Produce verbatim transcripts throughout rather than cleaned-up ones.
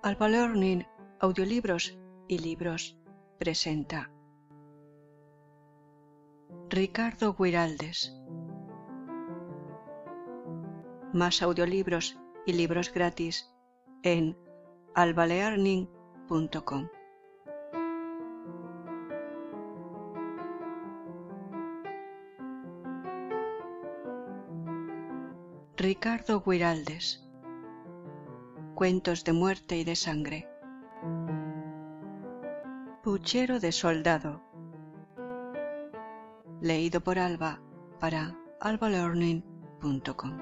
Alba Learning, audiolibros y libros, presenta Ricardo Guiraldes. Más audiolibros y libros gratis en alba learning punto com. Ricardo Guiraldes. Cuentos de muerte y de sangre. Puchero de soldado. Leído por Alba para alba learning punto com.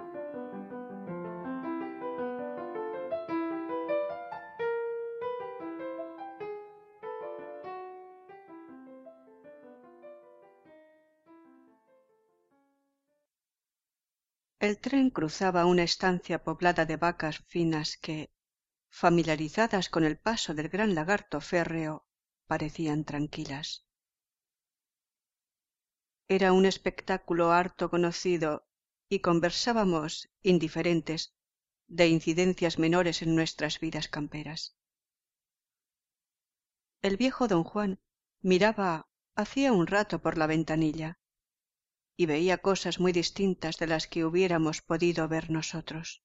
El tren cruzaba una estancia poblada de vacas finas que, familiarizadas con el paso del gran lagarto férreo, parecían tranquilas. Era un espectáculo harto conocido y conversábamos, indiferentes, de incidencias menores en nuestras vidas camperas. El viejo don Juan miraba hacía un rato por la ventanilla y veía cosas muy distintas de las que hubiéramos podido ver nosotros.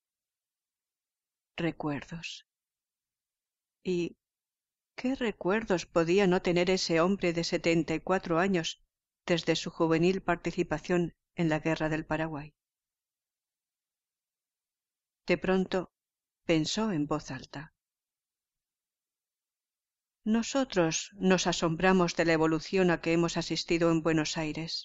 Recuerdos. ¿Y qué recuerdos podía no tener ese hombre de setenta y cuatro años desde su juvenil participación en la guerra del Paraguay? De pronto pensó en voz alta. Nosotros nos asombramos de la evolución a que hemos asistido en Buenos Aires.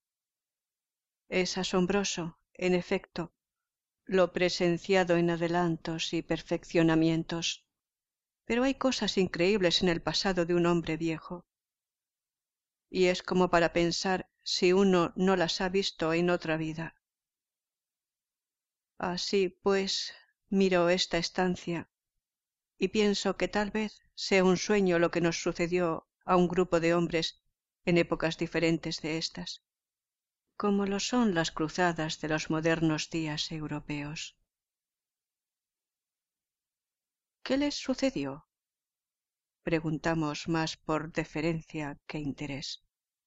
Es asombroso, en efecto, lo presenciado en adelantos y perfeccionamientos, pero hay cosas increíbles en el pasado de un hombre viejo, y es como para pensar si uno no las ha visto en otra vida. Así pues, miro esta estancia y pienso que tal vez sea un sueño lo que nos sucedió a un grupo de hombres en épocas diferentes de estas, como lo son las cruzadas de los modernos días europeos. ¿Qué les sucedió? Preguntamos más por deferencia que interés.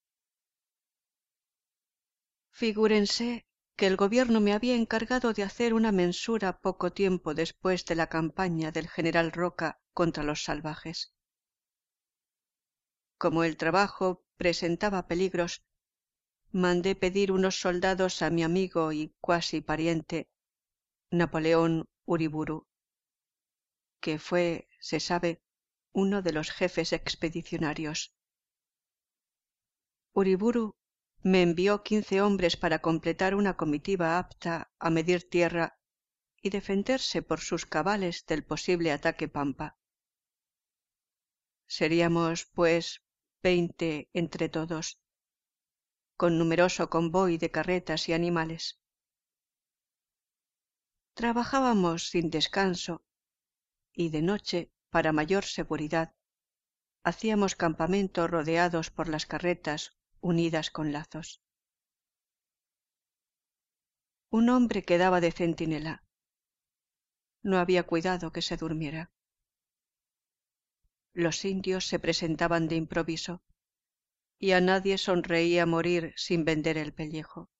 Figúrense que el gobierno me había encargado de hacer una mensura poco tiempo después de la campaña del general Roca contra los salvajes. Como el trabajo presentaba peligros, mandé pedir unos soldados a mi amigo y cuasi pariente, Napoleón Uriburu, que fue, se sabe, uno de los jefes expedicionarios. Uriburu me envió quince hombres para completar una comitiva apta a medir tierra y defenderse por sus cabales del posible ataque pampa. Seríamos, pues, veinte entre todos, con numeroso convoy de carretas y animales. Trabajábamos sin descanso y de noche, para mayor seguridad, hacíamos campamento rodeados por las carretas unidas con lazos. Un hombre quedaba de centinela. No había cuidado que se durmiera. Los indios se presentaban de improviso y a nadie sonreía morir sin vender el pellejo.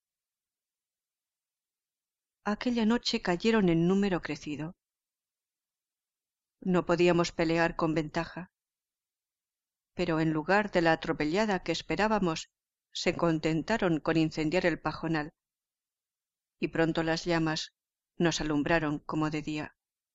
Aquella noche cayeron en número crecido. No podíamos pelear con ventaja, pero en lugar de la atropellada que esperábamos, se contentaron con incendiar el pajonal, y pronto las llamas nos alumbraron como de día.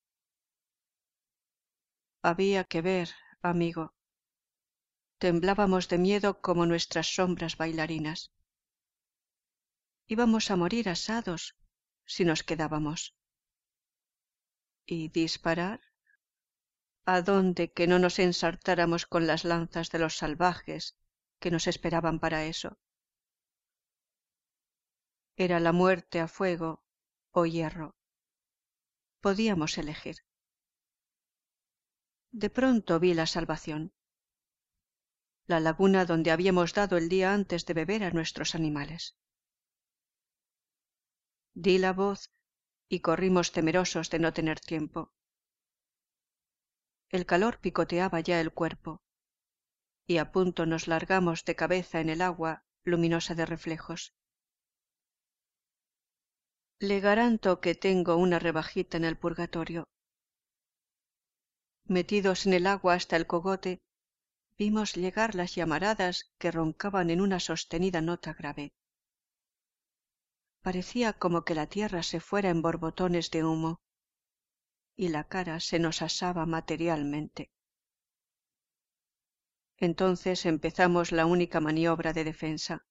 Había que ver, amigo. Temblábamos de miedo como nuestras sombras bailarinas. Íbamos a morir asados si nos quedábamos. ¿Y disparar? ¿A dónde que no nos ensartáramos con las lanzas de los salvajes que nos esperaban para eso? Era la muerte a fuego o hierro. Podíamos elegir. De pronto vi la salvación. La laguna donde habíamos dado el día antes de beber a nuestros animales. Di la voz y corrimos temerosos de no tener tiempo. El calor picoteaba ya el cuerpo, y a punto nos largamos de cabeza en el agua luminosa de reflejos. Le garanto que tengo una rebajita en el purgatorio. Metidos en el agua hasta el cogote, vimos llegar las llamaradas que roncaban en una sostenida nota grave. Parecía como que la tierra se fuera en borbotones de humo, y la cara se nos asaba materialmente. Entonces empezamos la única maniobra de defensa.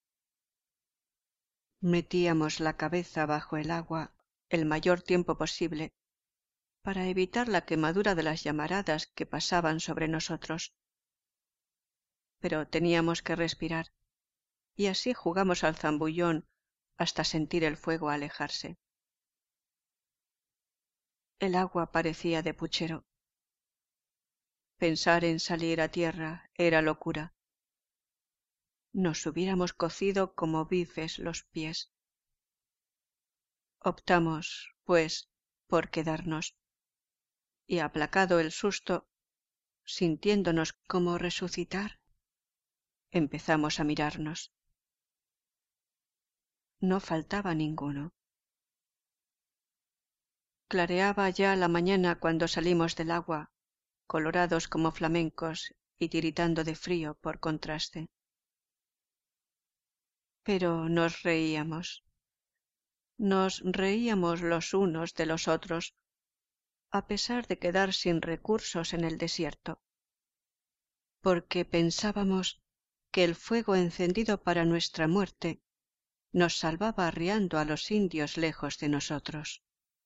Metíamos la cabeza bajo el agua el mayor tiempo posible para evitar la quemadura de las llamaradas que pasaban sobre nosotros. Pero teníamos que respirar, y así jugamos al zambullón hasta sentir el fuego alejarse. El agua parecía de puchero. Pensar en salir a tierra era locura. Nos hubiéramos cocido como bifes los pies. Optamos, pues, por quedarnos, y aplacado el susto, sintiéndonos como resucitar, empezamos a mirarnos. No faltaba ninguno. Clareaba ya la mañana cuando salimos del agua, colorados como flamencos y tiritando de frío por contraste. Pero nos reíamos. Nos reíamos los unos de los otros, a pesar de quedar sin recursos en el desierto, porque pensábamos que el fuego encendido para nuestra muerte nos salvaba arriando a los indios lejos de nosotros.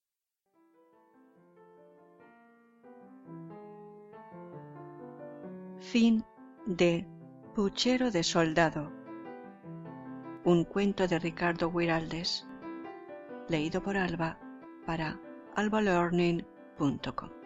Fin de Puchero de Soldado, un cuento de Ricardo Guiraldes, leído por Alba para alba learning punto com.